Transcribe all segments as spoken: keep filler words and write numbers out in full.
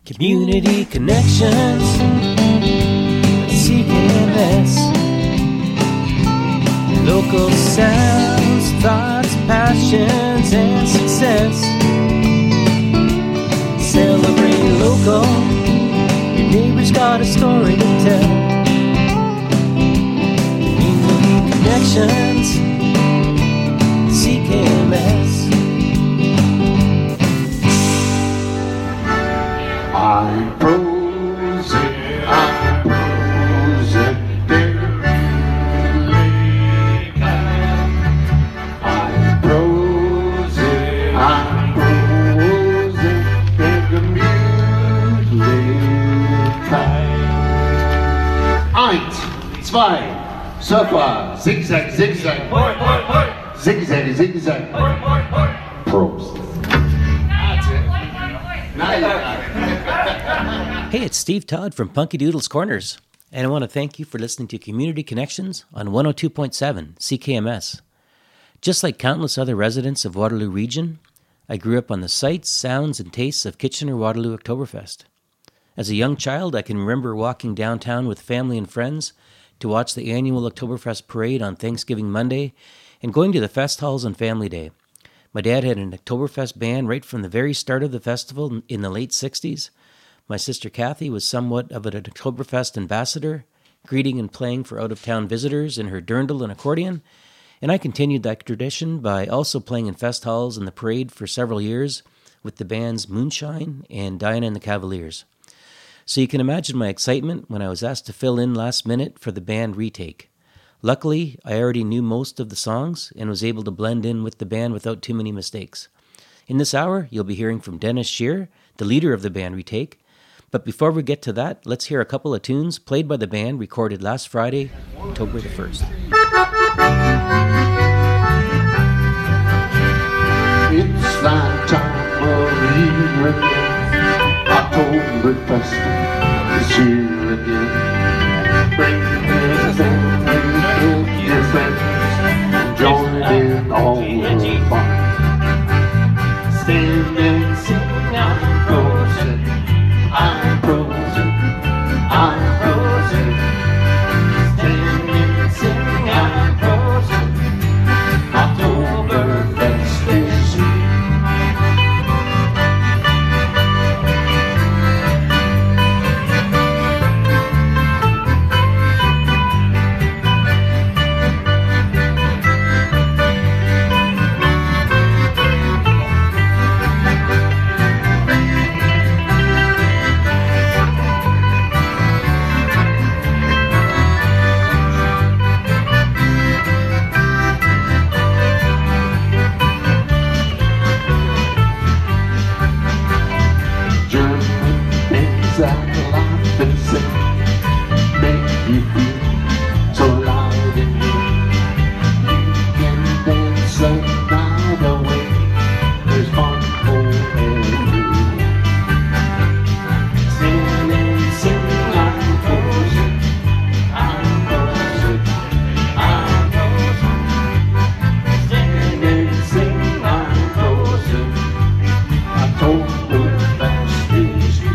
Community Connections, C K M S. Local sounds, thoughts, passions, and success. Celebrate local, your neighbor's got a story to tell. Community Connections, C K M S. I'm prosing, I'm prosing, I'm prosing, I'm prosing, Eins, zwei, Surfer, Zigzag, Zigzag, Zigzag, Zigzag, Prost. Hey, it's Steve Todd from Punky Doodle's Corners, and I want to thank you for listening to Community Connections on one oh two point seven C K M S. Just like countless other residents of Waterloo Region, I grew up on the sights, sounds, and tastes of Kitchener-Waterloo Oktoberfest. As a young child, I can remember walking downtown with family and friends to watch the annual Oktoberfest parade on Thanksgiving Monday and going to the fest halls on Family Day. My dad had an Oktoberfest band right from the very start of the festival in the late sixties. My sister Kathy was somewhat of an Oktoberfest ambassador, greeting and playing for out-of-town visitors in her dirndl and accordion, and I continued that tradition by also playing in fest halls and the parade for several years with the bands Moonshine and Diana and the Cavaliers. So you can imagine my excitement when I was asked to fill in last minute for the band retake. Luckily, I already knew most of the songs and was able to blend in with the band without too many mistakes. In this hour, you'll be hearing from Dennis Shear, the leader of the band retake. But before we get to that, let's hear a couple of tunes played by the band recorded last Friday, October the first. It's that time of year again, Oktoberfest is here again. Bring your family, your friends, and join in all the fun. Stand and sing, I'm frozen, I'm frozen, I'm frozen. Stand and sing, I'm frozen, Oktoberfest is here. Oktoberfest is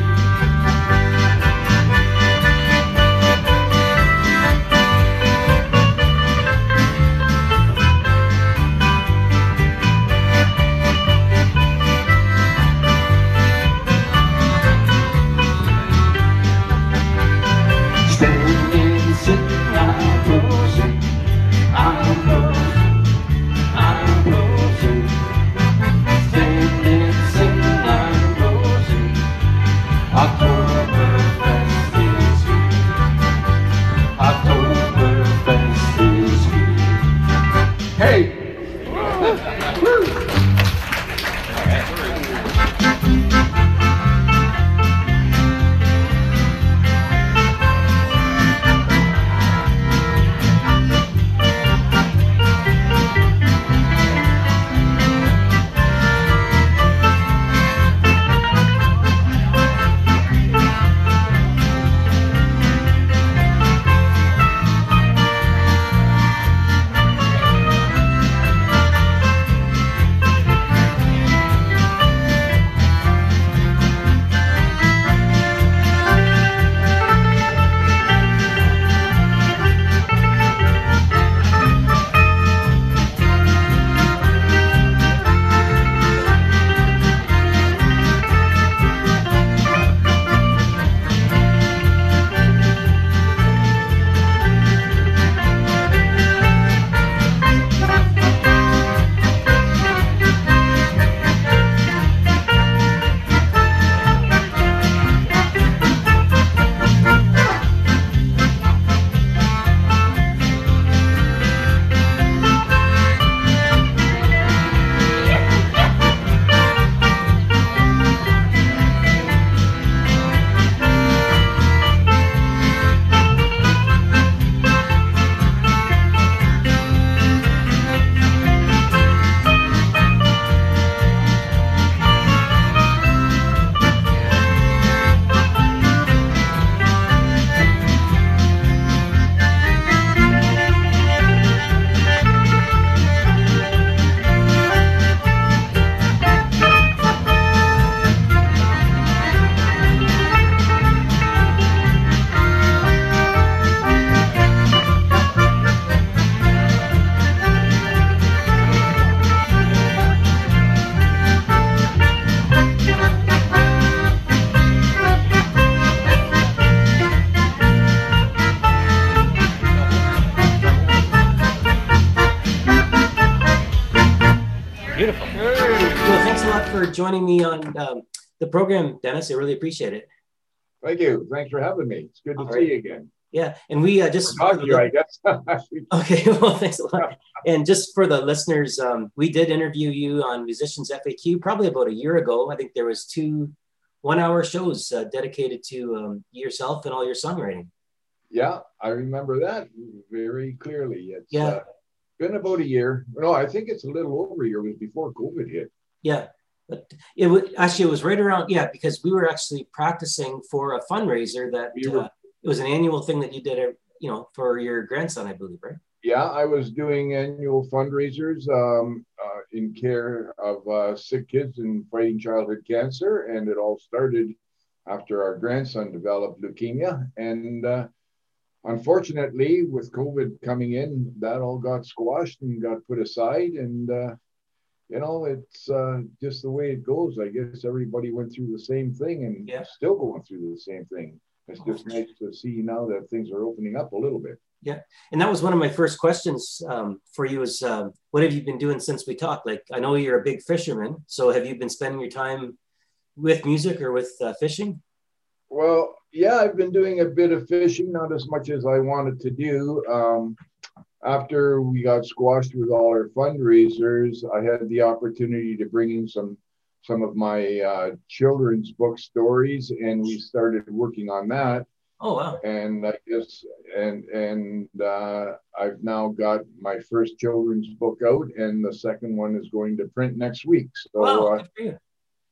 joining me on um, the program, Dennis. I really appreciate it. Thank you. Thanks for having me. It's good to All see right. you again. Yeah, and we uh, just Talk to you, I guess. okay. Well, thanks a lot. And just for the listeners, um, we did interview you on Musicians F A Q probably about a year ago. I think there was two one-hour shows uh, dedicated to um, yourself and all your songwriting. Yeah, I remember that very clearly. It's yeah. uh, been about a year. No, I think it's a little over a year. It was before COVID hit. Yeah, but it was actually it was right around yeah because we were actually practicing for a fundraiser that We were, uh, it was an annual thing that you did, uh, you know, for your grandson, I believe, right? yeah, I was doing annual fundraisers um, uh, in care of uh, sick kids and fighting childhood cancer, and it all started after our grandson developed leukemia. And uh, unfortunately, with COVID coming in, that all got squashed and got put aside. And uh, you know, it's uh, just the way it goes. I guess everybody went through the same thing and yeah. still going through the same thing. It's just nice to see now that things are opening up a little bit. Yeah. And that was one of my first questions um, for you is um, what have you been doing since we talked? Like, I know you're a big fisherman. So have you been spending your time with music or with uh, fishing? Well, yeah, I've been doing a bit of fishing, not as much as I wanted to do. Um, after we got squashed with all our fundraisers, I had the opportunity to bring in some some of my uh, children's book stories, and we started working on that. Oh, wow. And I guess, and and uh, I've now got my first children's book out, and the second one is going to print next week. So wow, uh, good for you.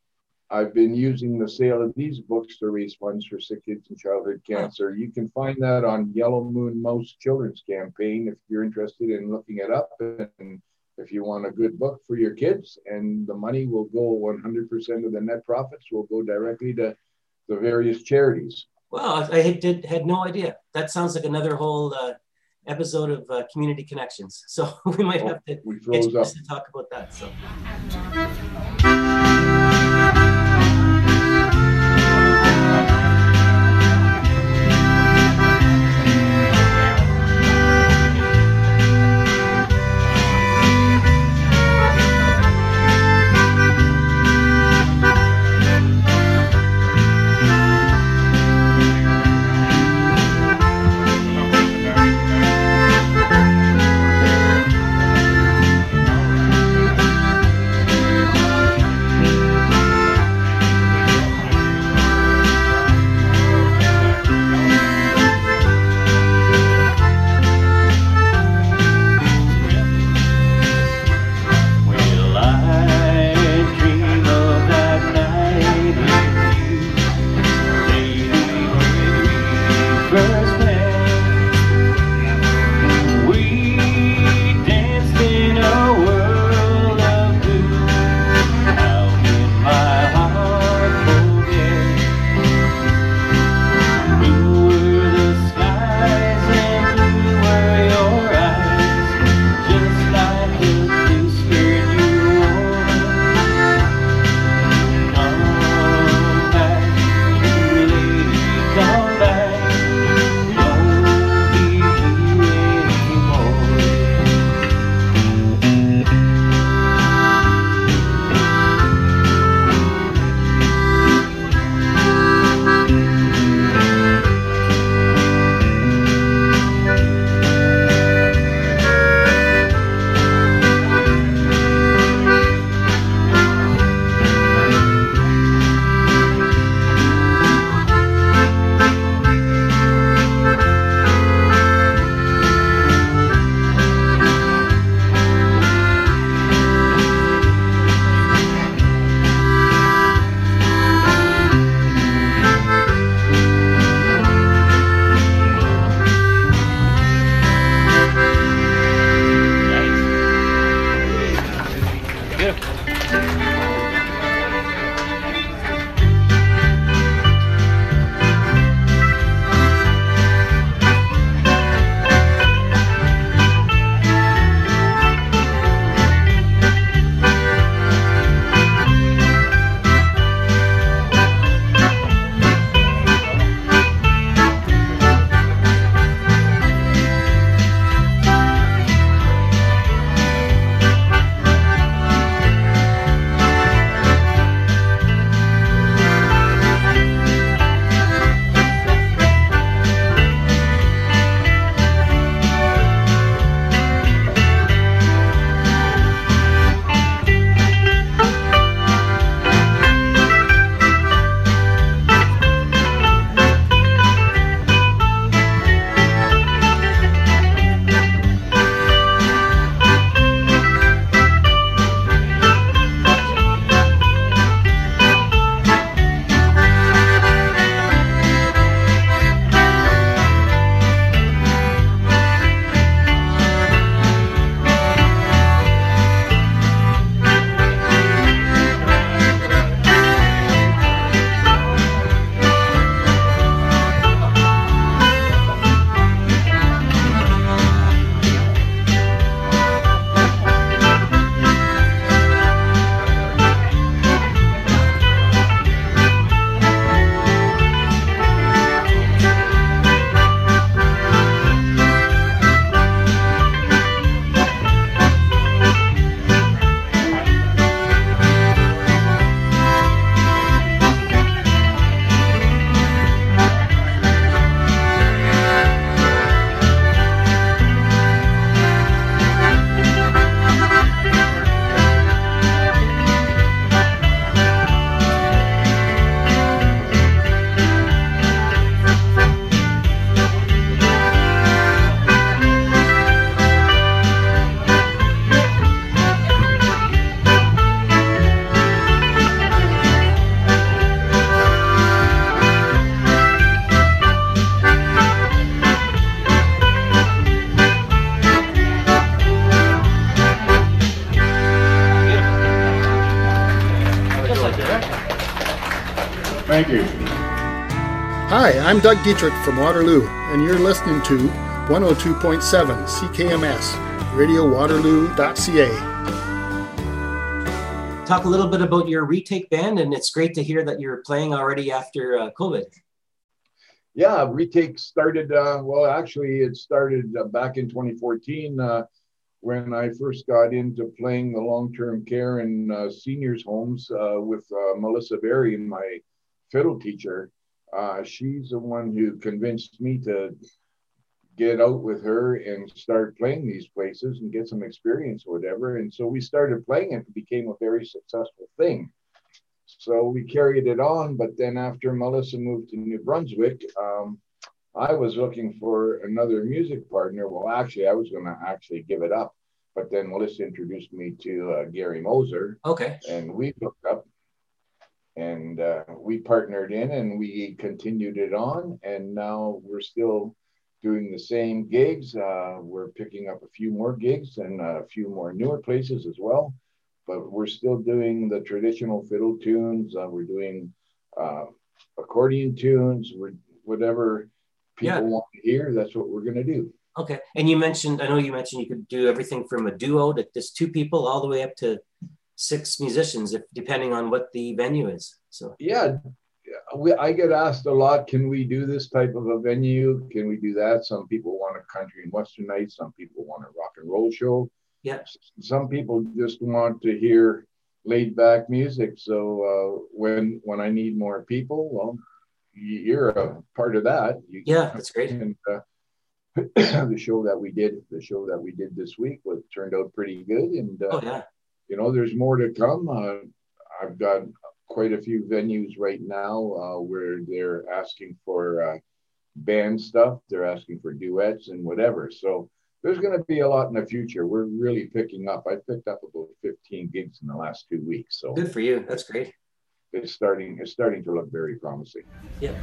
I've been using the sale of these books to raise funds for sick kids and childhood cancer. Oh. You can find that on Yellow Moon Mouse Children's Campaign if you're interested in looking it up. And if you want a good book for your kids, and the money will go, one hundred percent of the net profits will go directly to the various charities. Wow, I, I did had no idea. That sounds like another whole uh, episode of uh, Community Connections. So we might oh, have to we get froze up. to talk about that. So. Hi, I'm Doug Dietrich from Waterloo, and you're listening to one oh two point seven C K M S, radio waterloo dot c a. Talk a little bit about your Retake band, and it's great to hear that you're playing already after uh, COVID. Yeah, Retake started, uh, well, actually, it started uh, back in twenty fourteen uh, when I first got into playing the long-term care in uh, seniors' homes uh, with uh, Melissa Berry, my fiddle teacher. Uh, she's the one who convinced me to get out with her and start playing these places and get some experience or whatever. And so we started playing it. It became a very successful thing. So we carried it on. But then after Melissa moved to New Brunswick, um, I was looking for another music partner. Well, actually, I was going to actually give it up. But then Melissa introduced me to uh, Gary Moser. Okay. And we hooked up. And uh, we partnered in and we continued it on. And now we're still doing the same gigs. Uh, we're picking up a few more gigs and a few more newer places as well. But we're still doing the traditional fiddle tunes. Uh, we're doing uh, accordion tunes. We're, whatever people Yeah. want to hear, that's what we're going to do. Okay. And you mentioned, I know you mentioned you could do everything from a duo to just two people all the way up to six musicians, if depending on what the venue is. So yeah, we, I get asked a lot, can we do this type of a venue? Can we do that? Some people want a country and western night. Some people want a rock and roll show. yeah. Some people just want to hear laid back music. So uh, when when I need more people, well, you're a part of that. You, Yeah, that's great. And uh, the show that we did, the show that we did this week was turned out pretty good. And uh, Oh yeah. you know, there's more to come. Uh, I've got quite a few venues right now uh, where they're asking for uh, band stuff. They're asking for duets and whatever. So there's going to be a lot in the future. We're really picking up. I picked up about fifteen gigs in the last two weeks. So Good for you. That's great. it's starting, it's starting to look very promising. Yeah.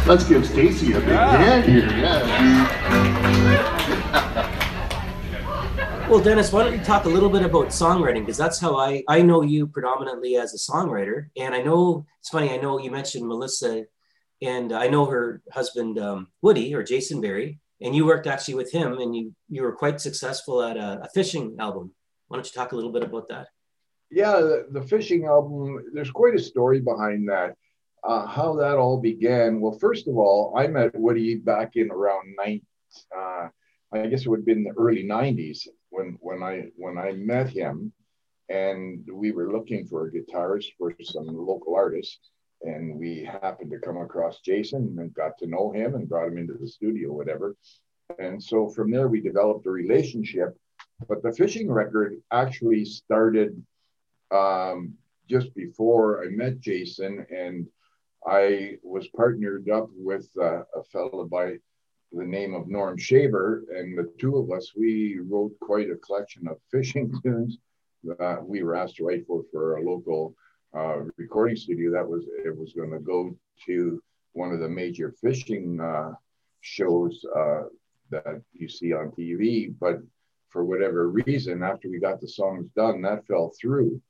Let's give Stacy a big hand here. Yeah. Well, Dennis, why don't you talk a little bit about songwriting? Because that's how I, I know you predominantly as a songwriter. And I know, it's funny, I know you mentioned Melissa, and I know her husband, um, Woody, or Jason Berry, and you worked actually with him, and you, you were quite successful at a, a fishing album. Why don't you talk a little bit about that? Yeah, the, the fishing album, there's quite a story behind that. Uh, how that all began. Well, first of all, I met Woody back in around nine, uh, I guess it would have been the early nineties when when I when I met him, and we were looking for a guitarist for some local artists, and we happened to come across Jason and got to know him and brought him into the studio, whatever. And so from there we developed a relationship. But the fishing record actually started um, just before I met Jason, and I was partnered up with uh, a fellow by the name of Norm Shaver, and the two of us, we wrote quite a collection of fishing tunes that we were asked to write for for a local uh, recording studio that was it was going to go to one of the major fishing uh, shows uh, that you see on T V. But for whatever reason, after we got the songs done, that fell through,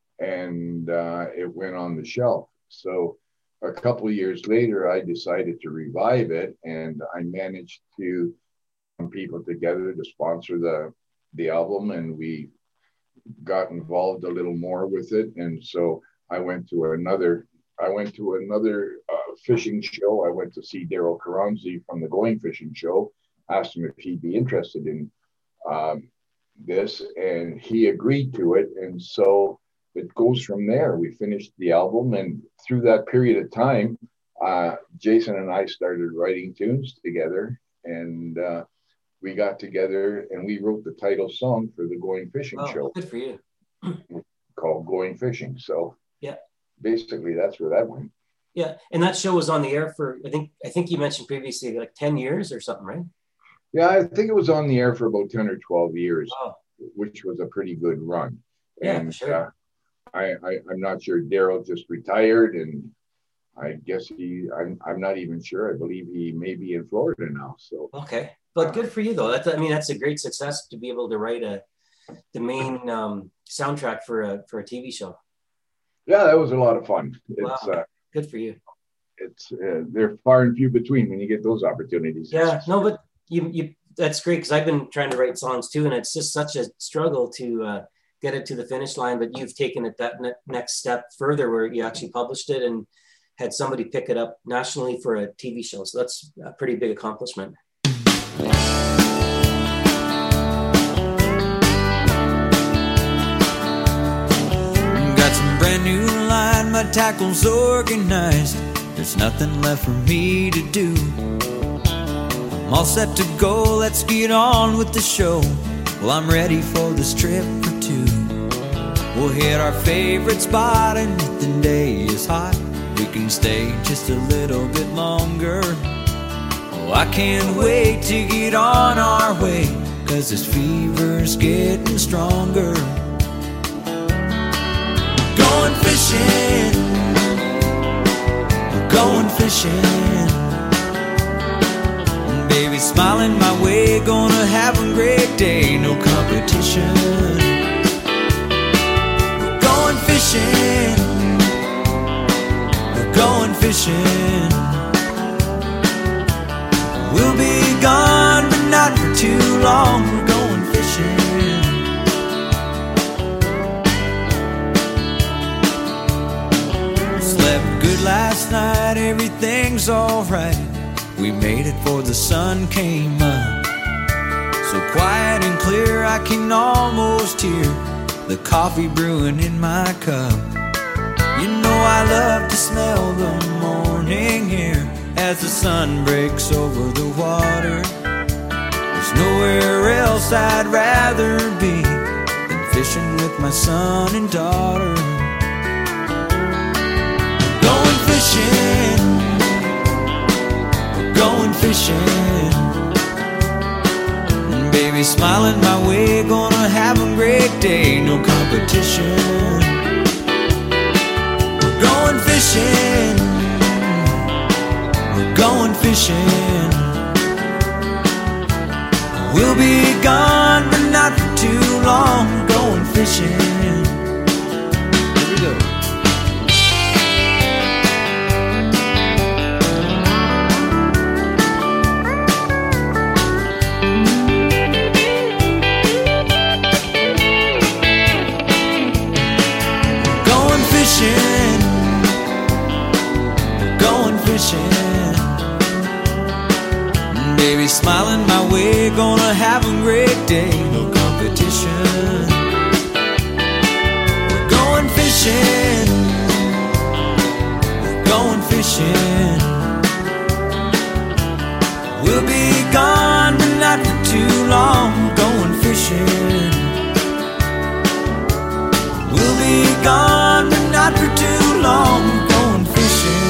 and uh, it went on the shelf. So a couple of years later, I decided to revive it, and I managed to get people together to sponsor the, the album, and we got involved a little more with it. And so I went to another, I went to another uh, fishing show. I went to see Daryl Karanzi from the Going Fishing Show, asked him if he'd be interested in um, this, and he agreed to it. And so it goes from there. We finished the album, and through that period of time, uh, Jason and I started writing tunes together, and uh, we got together and we wrote the title song for the Going Fishing Oh, Show. good for you. Called Going Fishing. So yeah, basically that's where that went. Yeah, and that show was on the air for, I think, I think you mentioned previously, like ten years or something, right? Yeah, I think it was on the air for about ten or twelve years, Oh. which was a pretty good run. Yeah, and, for sure. Uh, I, I, I'm not sure. Daryl just retired, and I guess he, I'm, I'm not even sure. I believe he may be in Florida now. So Okay, but good for you though. That's, I mean, that's a great success to be able to write a the main um, soundtrack for a for a T V show. yeah, that was a lot of fun. It's Wow. uh, Good for you. it's uh, they're far and few between when you get those opportunities. Yeah, no, but you you that's great, because I've been trying to write songs too, and it's just such a struggle to uh, get it to the finish line. But you've taken it that ne- next step further, where you actually published it and had somebody pick it up nationally for a T V show. So that's a pretty big accomplishment. Got some brand new line, my tackle's organized. There's nothing left for me to do. I'm all set to go, let's get on with the show. Well, I'm ready for this trip for two. We'll hit our favorite spot, and if the day is hot, we can stay just a little bit longer. Oh, I can't wait to get on our way, 'cause this fever's getting stronger. Going fishing, we're going fishing. Baby smiling my way, gonna have a great day, no competition. We're going fishing, we're going fishing. We'll be gone, but not for too long, we're going fishing. Slept good last night, everything's alright. We made it before the sun came up. So quiet and clear, I can almost hear the coffee brewing in my cup. You know I love to smell the morning air as the sun breaks over the water. There's nowhere else I'd rather be than fishing with my son and daughter. Going fishing, going fishing. And baby smiling my way, gonna have a great day, no competition. We're going fishing, we're going fishing. We'll be gone, but not for too long. Going fishing. Here we go. Going fishing. Going fishing. Baby smiling my way, gonna have a great day. No competition. We're going fishing. We're going fishing. We'll be gone, but not for too long. Going fishing. We'll be gone, but not for too long. Going fishing.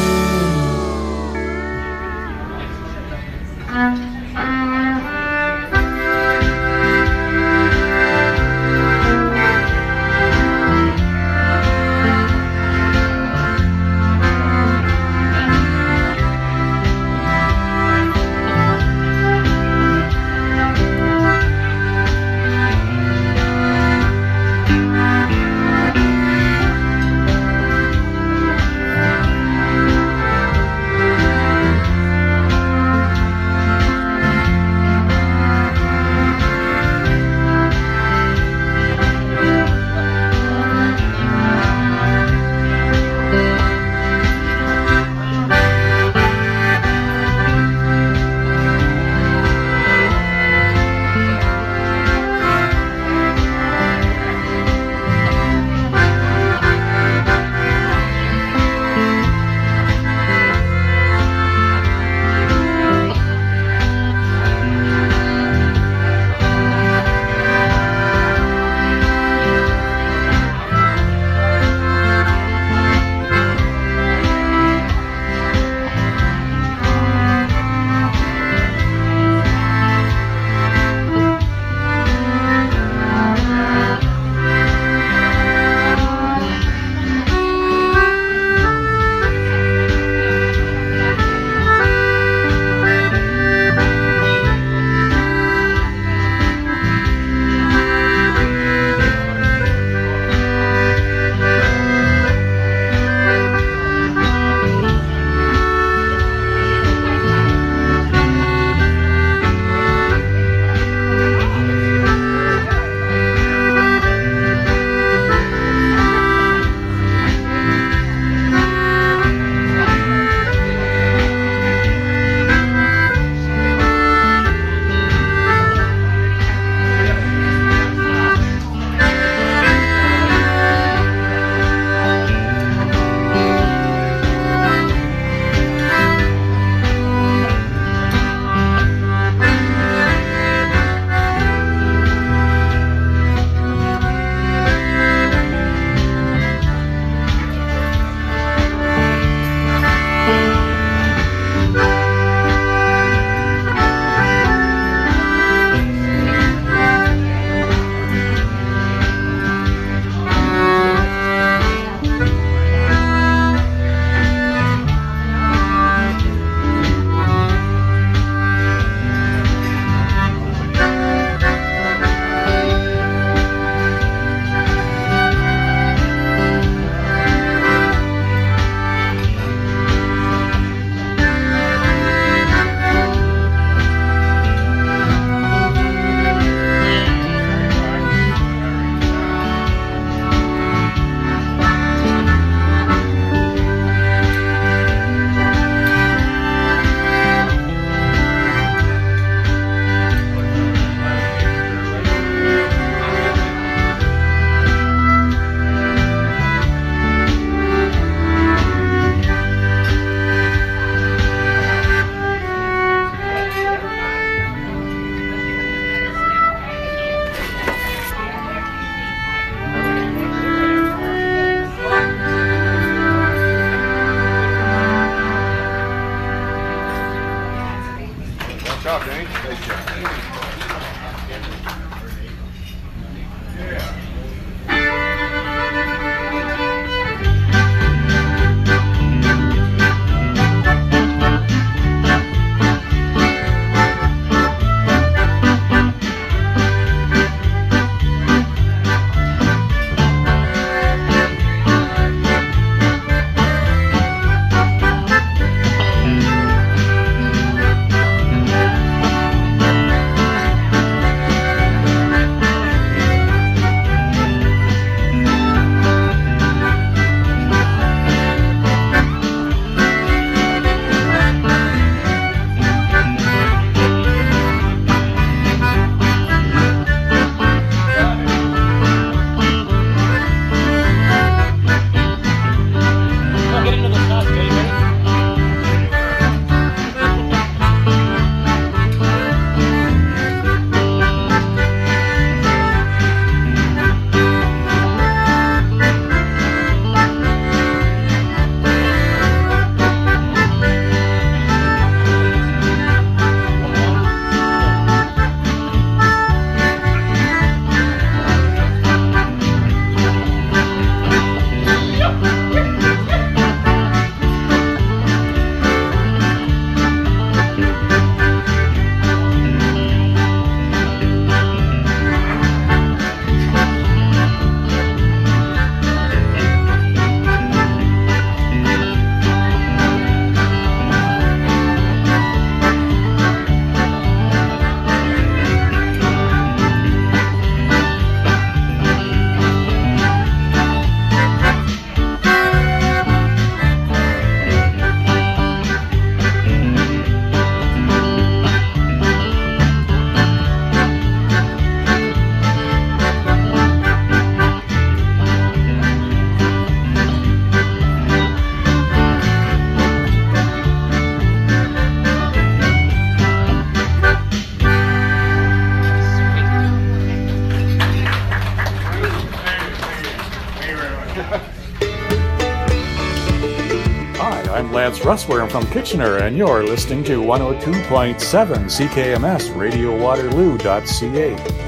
Lance Russworm from Kitchener, and you're listening to one oh two point seven C K M S Radio Waterloo dot C A.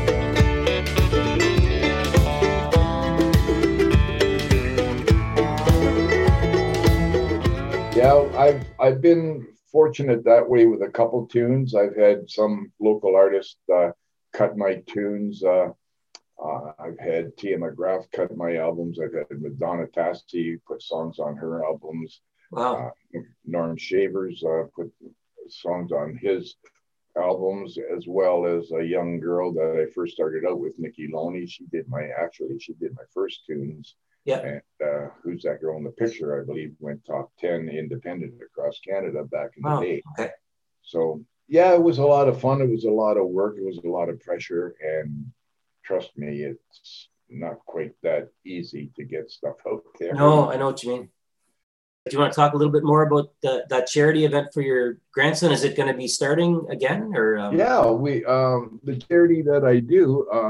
Yeah, I've I've been fortunate that way with a couple tunes. I've had some local artists uh, cut my tunes. Uh, uh, I've had Tia McGrath cut my albums. I've had Madonna Tassi put songs on her albums. Wow. Uh, Norm Shavers uh, put songs on his albums, as well as a young girl that I first started out with, Nikki Loney. She did my actually she did my first tunes. Yeah. And uh, Who's That Girl in the Picture, I believe, went top ten independent across Canada back in Wow. the day. Okay. So, yeah, it was a lot of fun. It was a lot of work. It was a lot of pressure. And trust me, it's not quite that easy to get stuff out there. No, I know what you mean. Do you want to talk a little bit more about the, that charity event for your grandson? Is it going to be starting again? or? Um... Yeah, we um, the charity that I do, uh,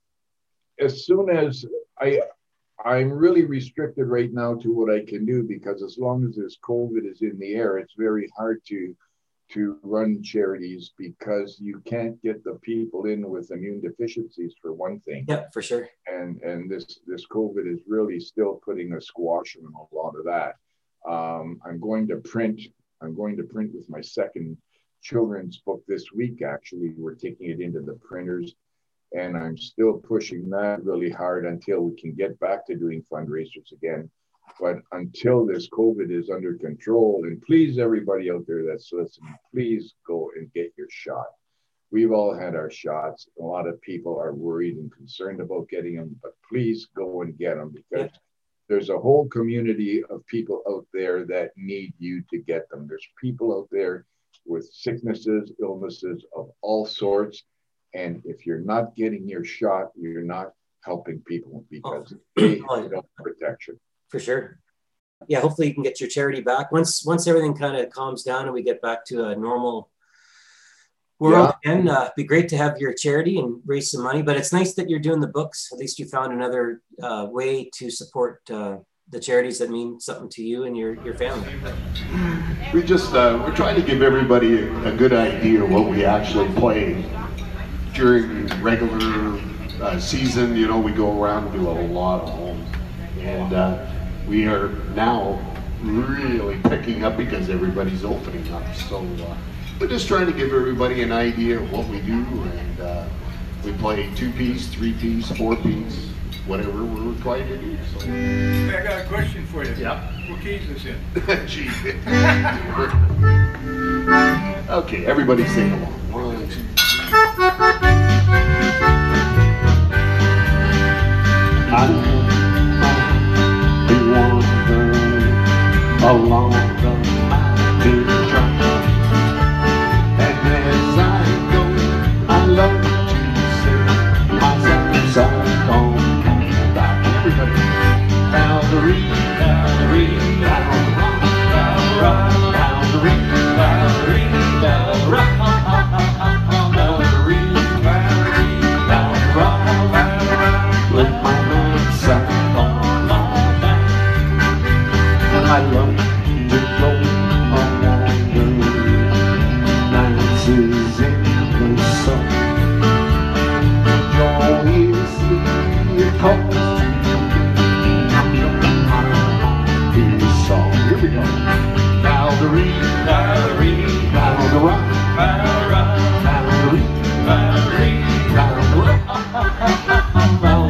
as soon as I... I'm really restricted right now to what I can do, because as long as this COVID is in the air, it's very hard to to run charities, because you can't get the people in with immune deficiencies, for one thing. Yeah, for sure. And and this this COVID is really still putting a squash on a lot of that. Um, I'm going to print. I'm going to print with my second children's book this week. Actually, we're taking it into the printers. And I'm still pushing that really hard until we can get back to doing fundraisers again. But until this COVID is under control, and please, everybody out there that's listening, please go and get your shot. We've all had our shots. A lot of people are worried and concerned about getting them, but please go and get them, because yeah. there's a whole community of people out there that need you to get them. There's people out there with sicknesses, illnesses of all sorts. And if you're not getting your shot, you're not helping people, because oh. they don't protection. For sure. Yeah, hopefully you can get your charity back. Once once everything kind of calms down and we get back to a normal world yeah. again, uh, it'd be great to have your charity and raise some money. But it's nice that you're doing the books. At least you found another uh, way to support uh, the charities that mean something to you and your, your family. We just, uh, we're trying to give everybody a, a good idea of what we actually play. During regular uh, season, you know, we go around and do a lot of homes, and uh, we are now really picking up because everybody's opening up. So uh, we're just trying to give everybody an idea of what we do, and uh, we play two-piece, three-piece, four-piece, whatever we're required to do. So. I got a question for you. Yeah. What key is this in? Gee. Okay, everybody sing along. One, two, I wander along the mountain track, and as I go, I love to sing my sad, sad song. Everybody, Valerie, Valerie, Valerie, Valerie, Valerie, Valerie. I love to go along the dances in the sun. Joy is the cause to the song. Here we go. Valerie, Valerie, Valerie, Valerie, Valerie, Valerie, Valerie.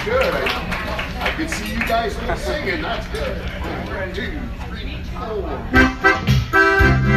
good. I, I could see you guys still singing. That's good. One, two, three, four.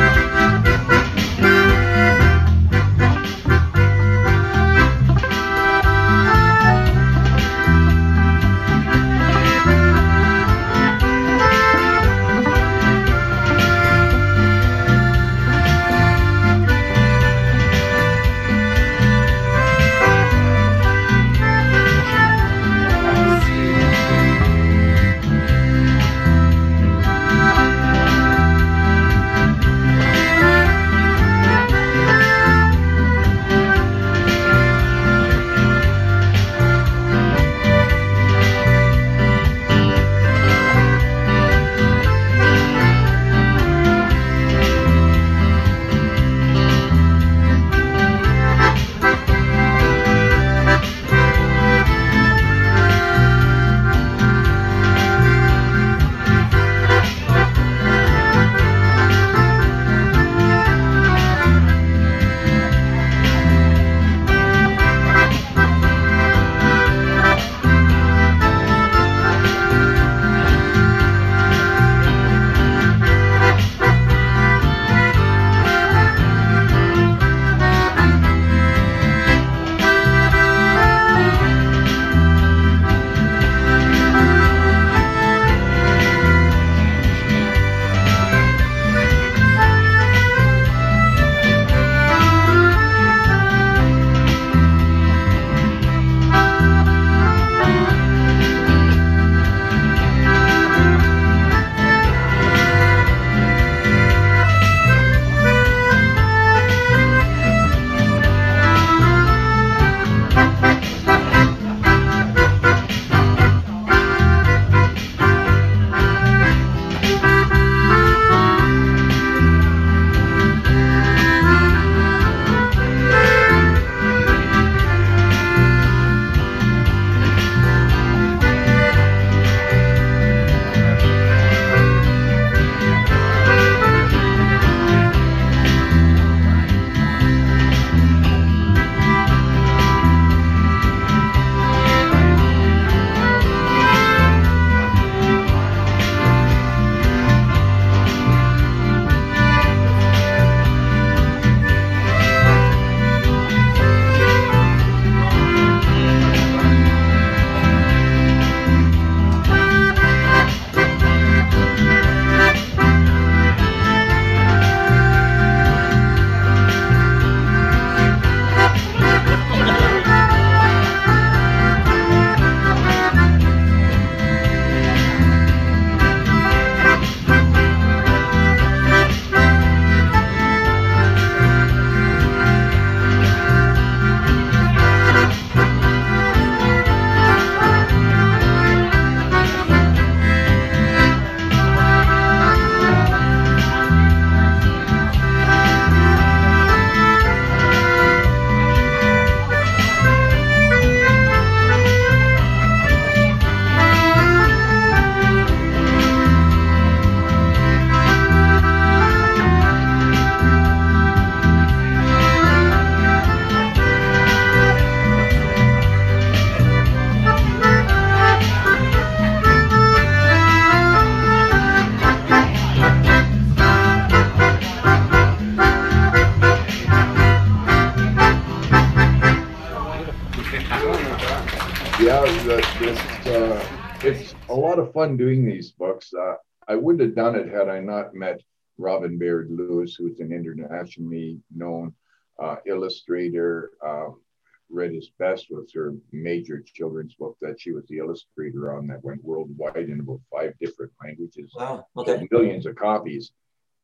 Yeah, that, it's, uh, it's a lot of fun doing these books. Uh, I wouldn't have done it had I not met Robin Baird Lewis, who's an internationally known uh, illustrator. Um, Read His Best was her major children's book that she was the illustrator on that went worldwide in about five different languages. Wow. Okay. Sold millions of copies.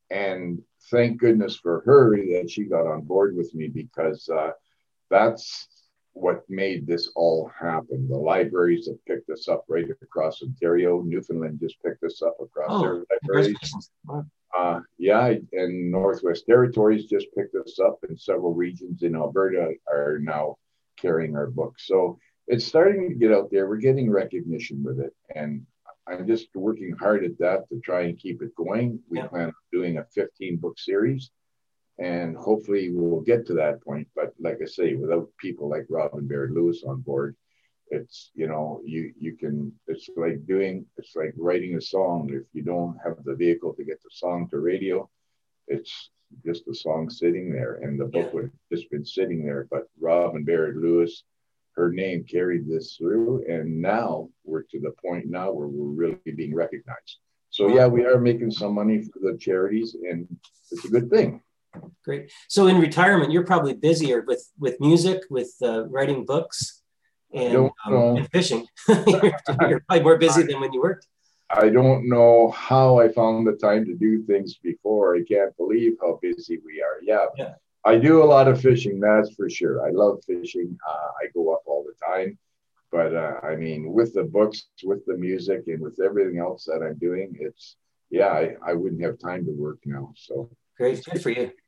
And thank goodness for her that she got on board with me, because uh, that's what made this all happen. The libraries have picked us up right across Ontario. Newfoundland just picked us up across Oh, their libraries. congratulations. Wow. Uh, yeah, and Northwest Territories just picked us up, and several regions in Alberta are now carrying our books. So it's starting to get out there. We're getting recognition with it. And I'm just working hard at that to try and keep it going. We Yeah. plan on doing a fifteen book series, and hopefully we'll get to that point. But like I say, without people like Robin Baird Lewis on board, it's, you know, you you can, it's like doing, it's like writing a song. If you don't have the vehicle to get the song to radio, it's just a song sitting there, and the book would have just been sitting there. But Robin Barrett Lewis, her name carried this through, and now we're to the point now where we're really being recognized. So yeah, we are making some money for the charities, and it's a good thing. Great. So in retirement, you're probably busier with with music, with uh, writing books, and, um, and fishing. you're, you're probably more busy than when you worked. I don't know how I found the time to do things before. I can't believe how busy we are. Yeah, yeah. I do a lot of fishing, that's for sure. I love fishing. Uh, I go up all the time. But uh, I mean, with the books, with the music, and with everything else that I'm doing, it's, yeah, I, I wouldn't have time to work now. So great. Good for you.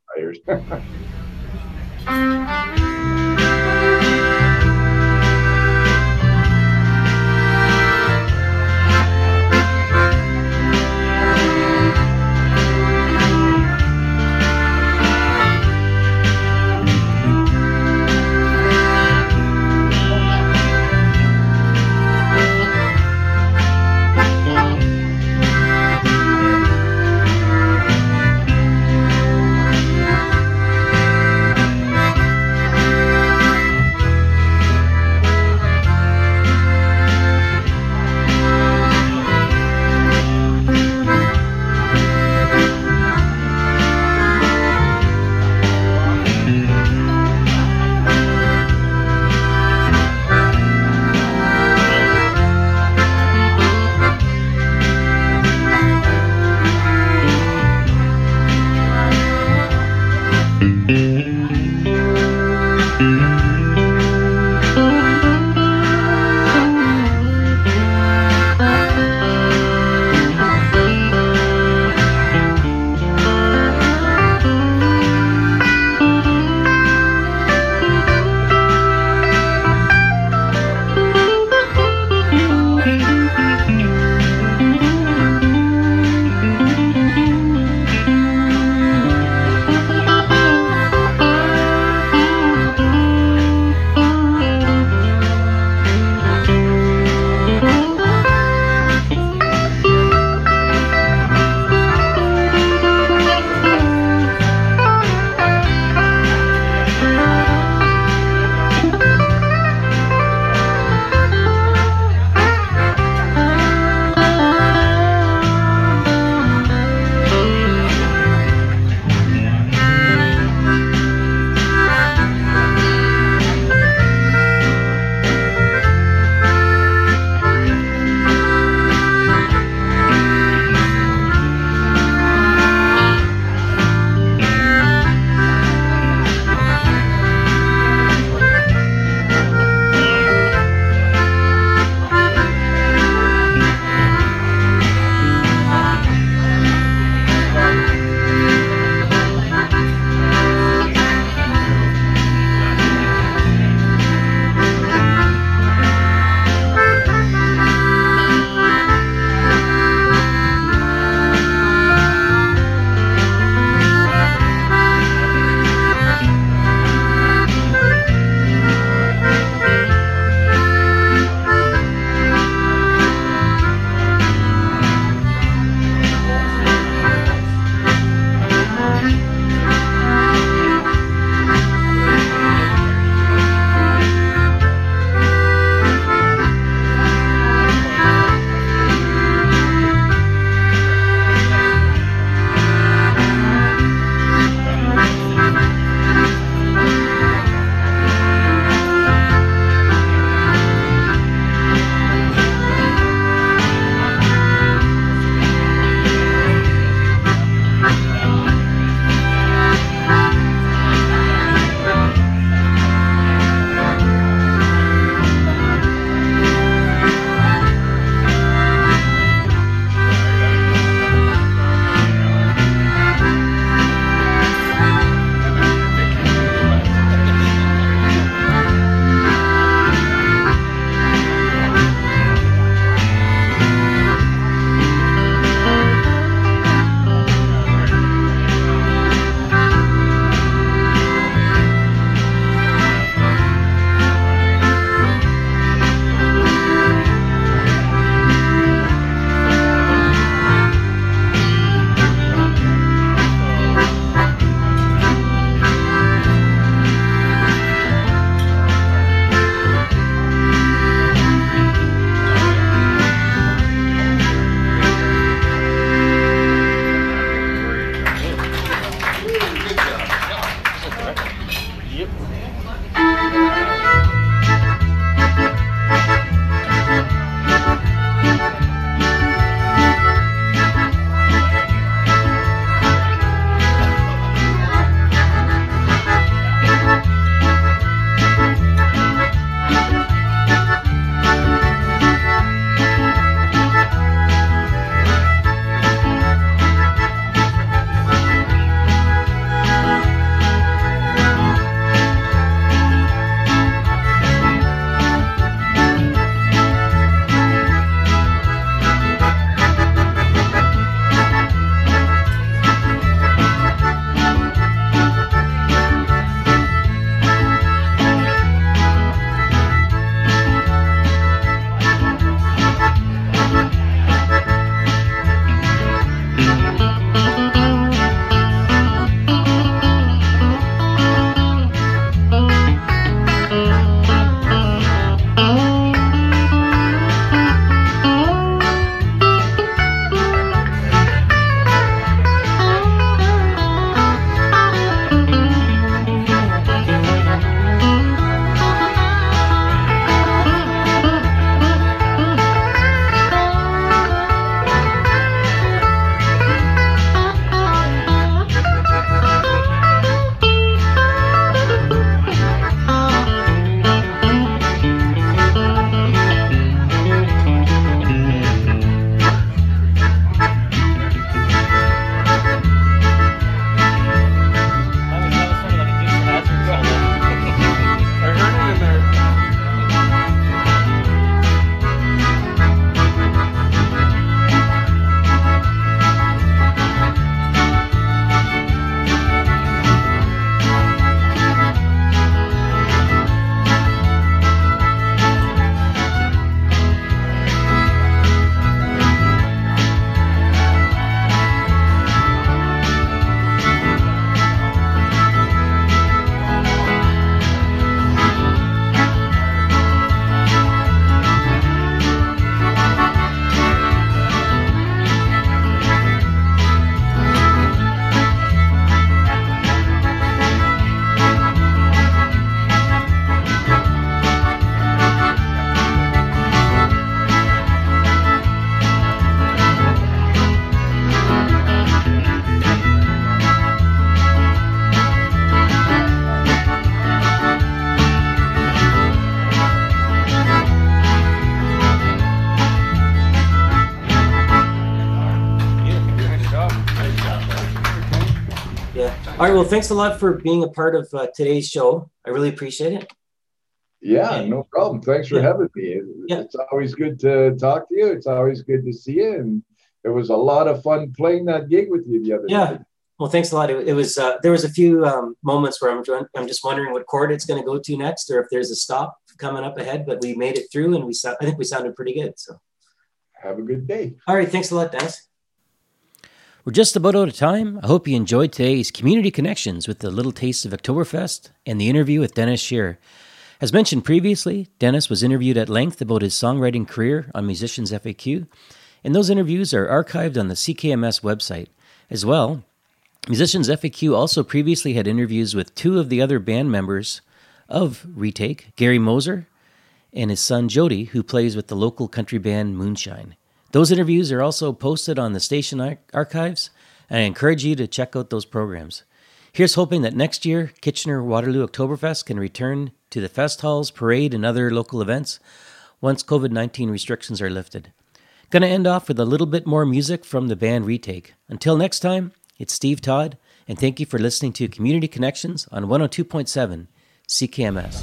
All right. Well, thanks a lot for being a part of uh, today's show. I really appreciate it. Yeah, no problem. Thanks for Yeah. having me. It- Yeah. It's always good to talk to you. It's always good to see you. And it was a lot of fun playing that gig with you the other Yeah. night. Well, thanks a lot. It, it was, uh, there was a few um, moments where I'm, I'm just wondering what chord it's going to go to next, or if there's a stop coming up ahead, but we made it through and we sound, I think we sounded pretty good. So, Have a good day. all right. Thanks a lot, Dennis. We're just about out of time. I hope you enjoyed today's Community Connections with the Little Taste of Oktoberfest and the interview with Dennis Shearer. As mentioned previously, Dennis was interviewed at length about his songwriting career on Musicians F A Q, and those interviews are archived on the C K M S website. As well, Musicians F A Q also previously had interviews with two of the other band members of Retake, Gary Moser and his son Jody, who plays with the local country band Moonshine. Those interviews are also posted on the station ar- archives, and I encourage you to check out those programs. Here's hoping that next year, Kitchener-Waterloo Oktoberfest can return to the fest halls, parade, and other local events once covid nineteen restrictions are lifted. Gonna end off with a little bit more music from the band Retake. Until next time, it's Steve Todd, and thank you for listening to Community Connections on one oh two point seven C K M S.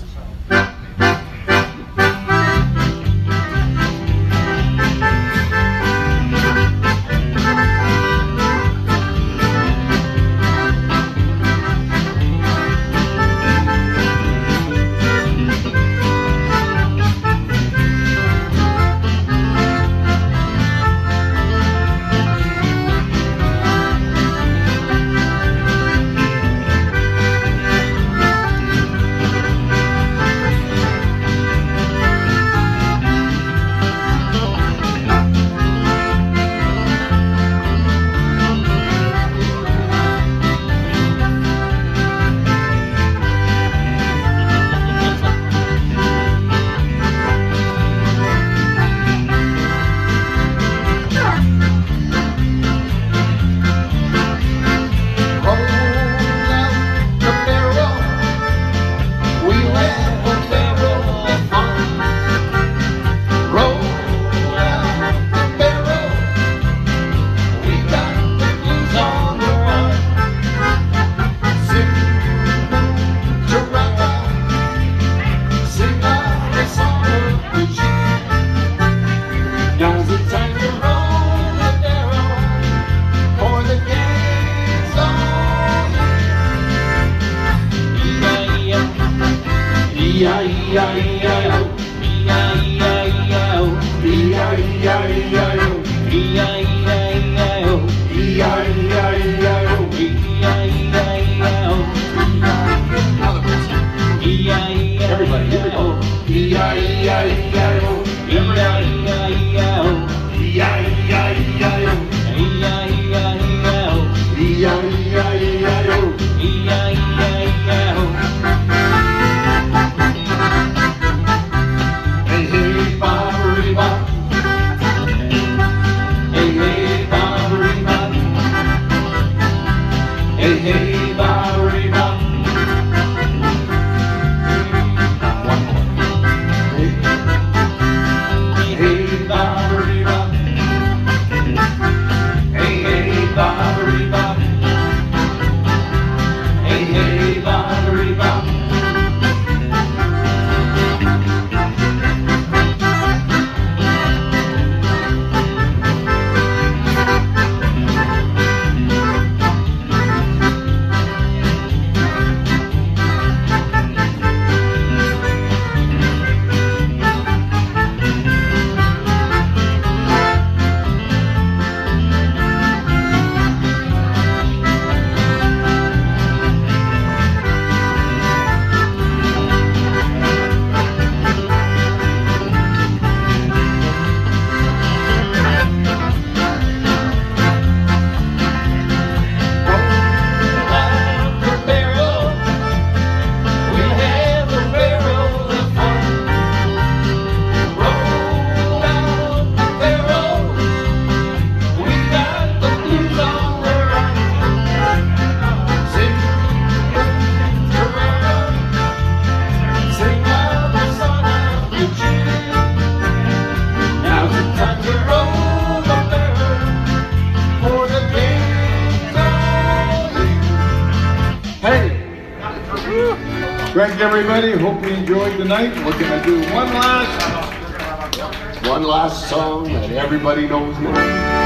Thank you, everybody. Hope you enjoyed the night. We're going to do one last, One last song that everybody knows now.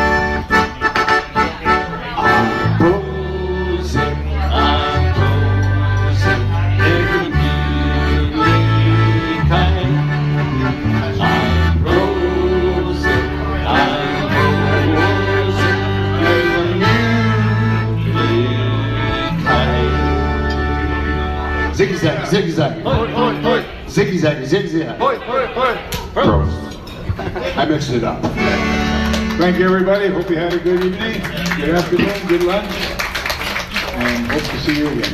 I'm frozen, I'm frozen, every kind. I'm frozen, I'm frozen, every kind. Ziggy zag, ziggy zag. Ziggy zag, ziggy zag. Froze. I mixed it up. thank you, everybody. Hope you had a good evening, good afternoon, good lunch, and hope to see you again.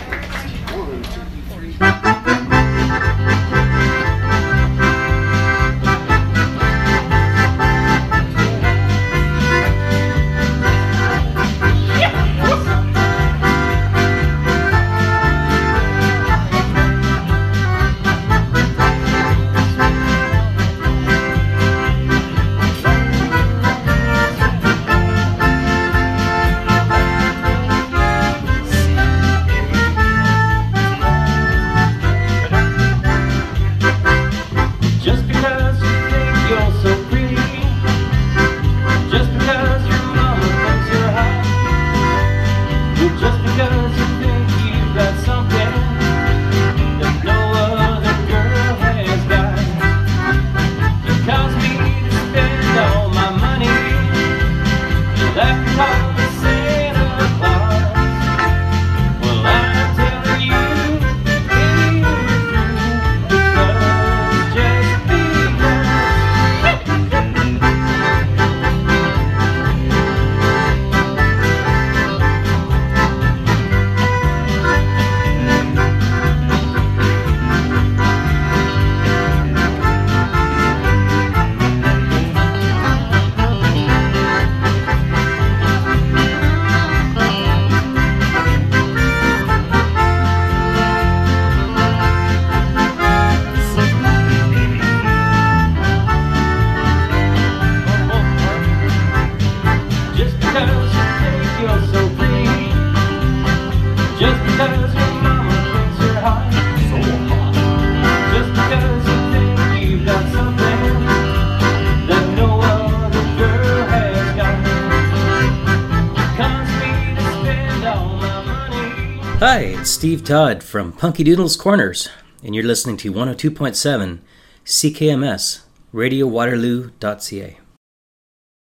Just because you think you're so pretty, just because your mama thinks you're hot, just because you think you've got something that no other girl has got, you cause me to spend all my money, that call me Santa Claus. Well, I'm telling you, ain't through, because just Just because you think you're so pretty, just because your mama thinks you're hot, just because you think you've got something that no other girl has got, cause me to spend all my money. Hi, it's Steve Todd from Punky Doodles Corners, and you're listening to one oh two point seven C K M S, radio waterloo dot c a.